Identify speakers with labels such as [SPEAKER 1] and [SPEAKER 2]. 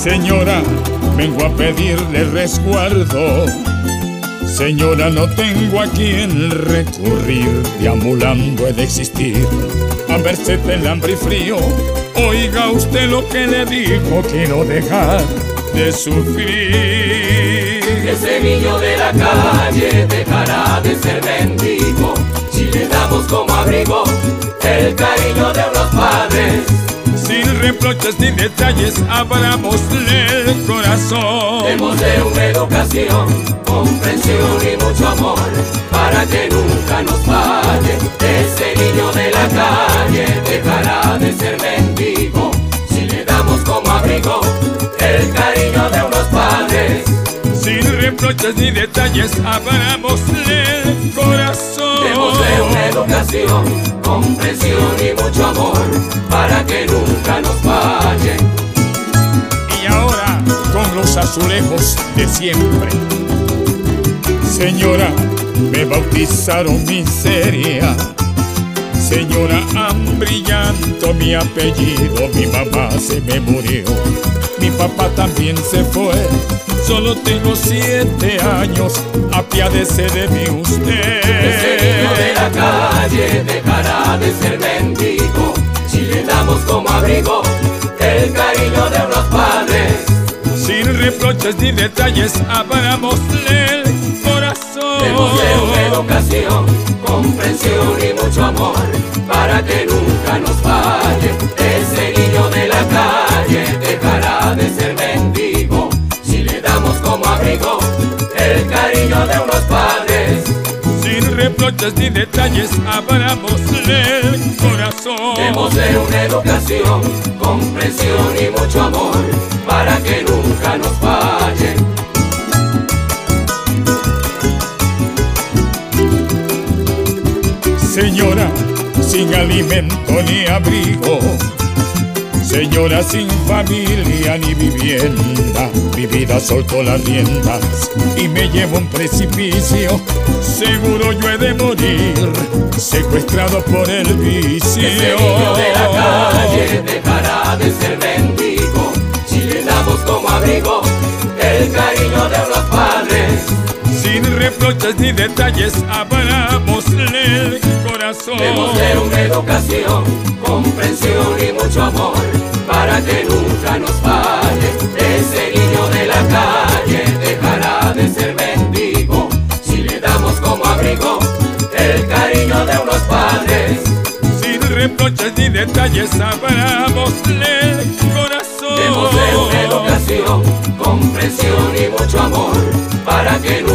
[SPEAKER 1] Señora, vengo a pedirle resguardo. Señora, no tengo a quien recurrir, deambulando he de existir, a merced del hambre y frío. Oiga usted lo que le digo, quiero dejar de sufrir.
[SPEAKER 2] Ese niño de la calle dejará de ser mendigo si le damos como abrigo el cariño de unos padres.
[SPEAKER 1] Sin reproches ni detalles, abramosle el corazón.
[SPEAKER 2] Démosle una educación, comprensión y mucho amor, para que nunca nos falle. Ese niño de la calle dejará de ser mendigo si le damos como abrigo el cariño de unos padres.
[SPEAKER 1] Sin reproches ni detalles, abramosle el corazón.
[SPEAKER 2] Démosle una educación, comprensión y mucho amor, para que nunca nos falle.
[SPEAKER 1] Y ahora con los azulejos de siempre. Señora, me bautizaron miseria. Señora, hambre y llanto mi apellido. Mi mamá se me murió, mi papá también se fue. Solo tengo 7 años, apiádese de mí usted.
[SPEAKER 2] Ese niño de la calle dejará de ser mendigo si le damos como abrigo el cariño de unos padres.
[SPEAKER 1] Sin reproches ni detalles, abramosle el corazón.
[SPEAKER 2] Démosle una educación, comprensión y mucho amor, para que nunca nos falle. Ese niño de la calle dejará de ser mendigo si le damos como abrigo el cariño de unos padres.
[SPEAKER 1] Sin reproches ni detalles, abramosle el corazón.
[SPEAKER 2] Démosle una educación, comprensión y mucho amor, para que nunca nos falle.
[SPEAKER 1] Señora, sin alimento ni abrigo. Señora, sin familia ni vivienda. Mi vida soltó las riendas y me llevo a un precipicio. Seguro yo he de morir, secuestrado por el vicio.
[SPEAKER 2] Ese niño de la calle dejará de ser mendigo si le damos como abrigo el cariño de unos padres.
[SPEAKER 1] Sin reproches ni detalles, abramosle el corazón.
[SPEAKER 2] Démosle una educación, comprensión y mucho amor, para que nunca nos falle. Ese niño de la calle dejará de ser mendigo si le damos como abrigo el cariño de unos padres.
[SPEAKER 1] Sin reproches ni detalles, abramosle el corazón.
[SPEAKER 2] Démosle una educación, comprensión y mucho amor, para que